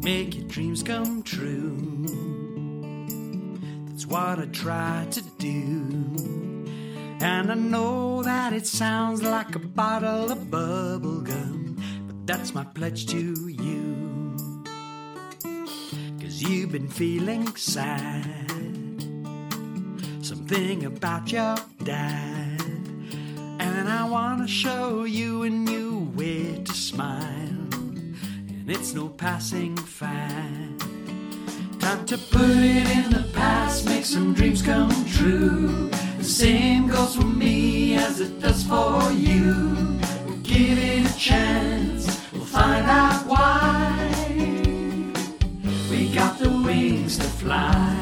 make your dreams come true. That's what I try to do. And I know that it sounds like a bottle of bubble gum, but that's my pledge to you. 'Cause you've been feeling sad, something about your dad, and I wanna show you a new way to smile, and it's no passing fad. Time to put it in the past, make some dreams come true. The same goes for me as it does for you. We'll give it a chance, we'll find out why. We got the wings to fly.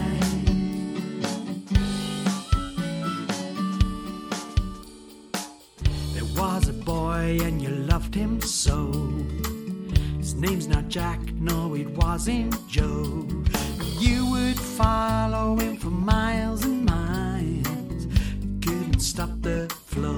There was a boy and you loved him so. His name's not Jack, no it wasn't Joe. You would follow him for miles and miles, couldn't stop the flow.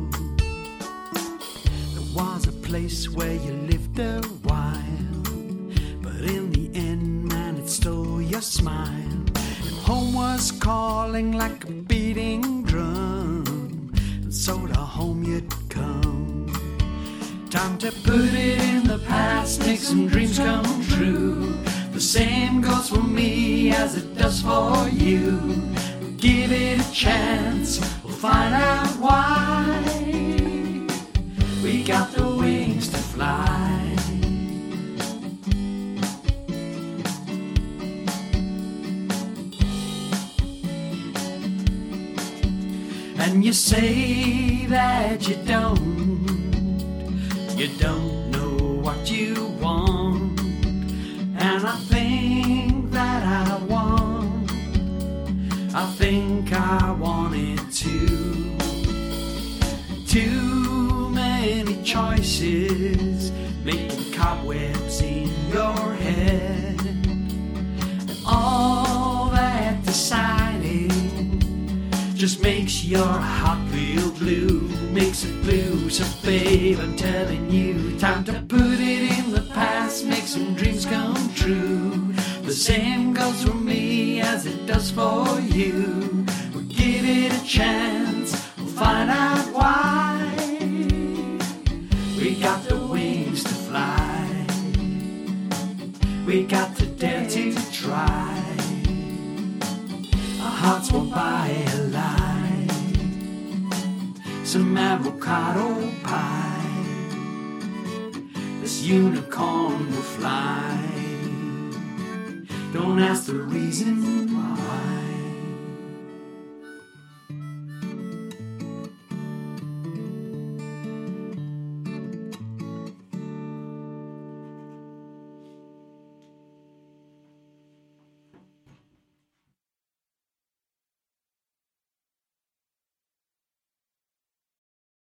There was a place where you lived a while, but in the end, man, it stole your smile. And home was calling like a beating drum, and so to home you'd come. Time to put it in the past, make some dreams come true. The same goes for me as it does for you. We'll give it a chance, we'll find out why. We got the wings to fly. And you say that you don't know what you want. And I think that I think I want it too. Too many choices, making cobwebs in your head. And all that deciding just makes your heart feel blue, makes it blue. So babe, I'm telling you, time to put it in the past, make some dreams come true. The same goes for me as it does for you. We'll give it a chance, we'll find out why. We got the wings to fly, we got to dare to try. Our hearts won't buy a lie, some avocado pie. This unicorn will fly. Don't ask the reason why.